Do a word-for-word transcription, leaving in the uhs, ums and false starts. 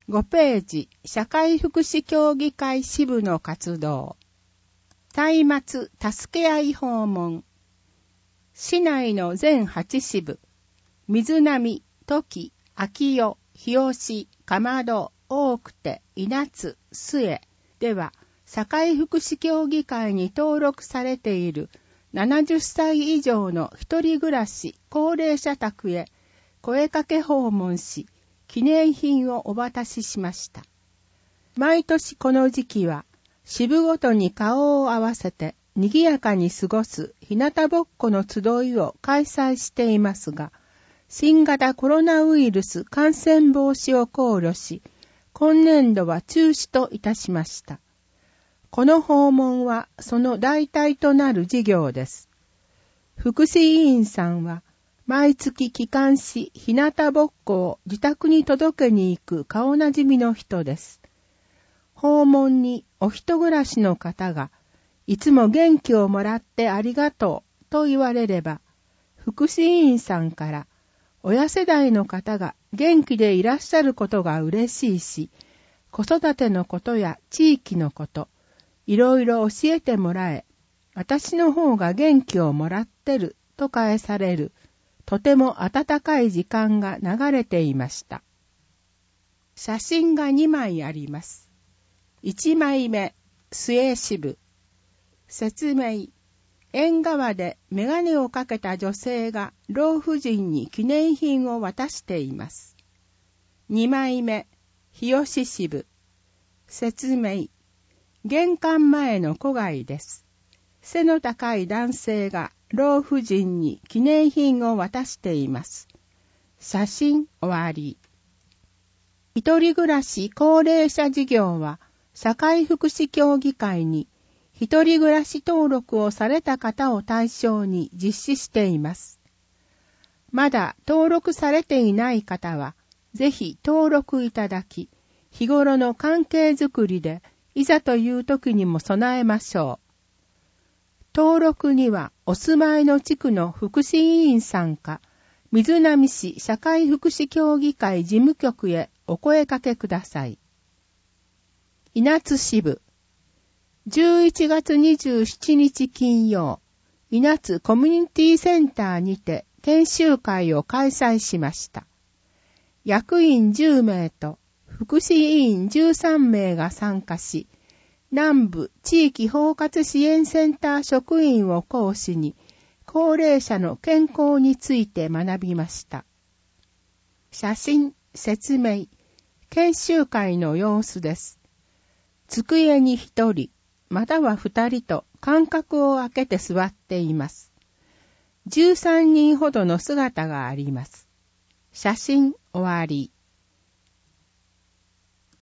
ごページ、社会福祉協議会支部の活動。松明助け合い訪問。市内の全はち支部、水波、時、秋代、日吉、蒲戸、大久手、稲津、末では、社会福祉協議会に登録されているななじゅっさい以上の一人暮らし高齢者宅へ声かけ訪問し、記念品をお渡ししました。毎年この時期は、支部ごとに顔を合わせて賑やかに過ごす日向ぼっこの集いを開催していますが、新型コロナウイルス感染防止を考慮し、今年度は中止といたしました。この訪問はその代替となる事業です。福祉委員さんは、毎月帰還し、日向ぼっこを自宅に届けに行く顔なじみの人です。訪問にお人暮らしの方が、いつも元気をもらってありがとうと言われれば、福祉委員さんから、親世代の方が元気でいらっしゃることが嬉しいし、子育てのことや地域のこと、いろいろ教えてもらえ、私の方が元気をもらってると返される、とても温かい時間が流れていました。写真がにまいあります。いちまいめ、末支部。説明。縁側でメガネをかけた女性が老婦人に記念品を渡しています。にまいめ、日吉支部。説明。玄関前の戸外です。背の高い男性が老婦人に記念品を渡しています。写真終わり。一人暮らし高齢者事業は社会福祉協議会に一人暮らし登録をされた方を対象に実施しています。まだ登録されていない方はぜひ登録いただき、日頃の関係づくりでいざという時にも備えましょう。登録にはお住まいの地区の福祉委員さんか、水波市社会福祉協議会事務局へお声かけください。稲津支部。じゅういちがつにじゅうしちにち金曜、稲津コミュニティセンターにて研修会を開催しました。役員じゅうめいと福祉委員じゅうさんめいが参加し、南部地域包括支援センター職員を講師に、高齢者の健康について学びました。写真、説明、研修会の様子です。机に一人、または二人と間隔を空けて座っています。じゅうさんにんほどの姿があります。写真終わり。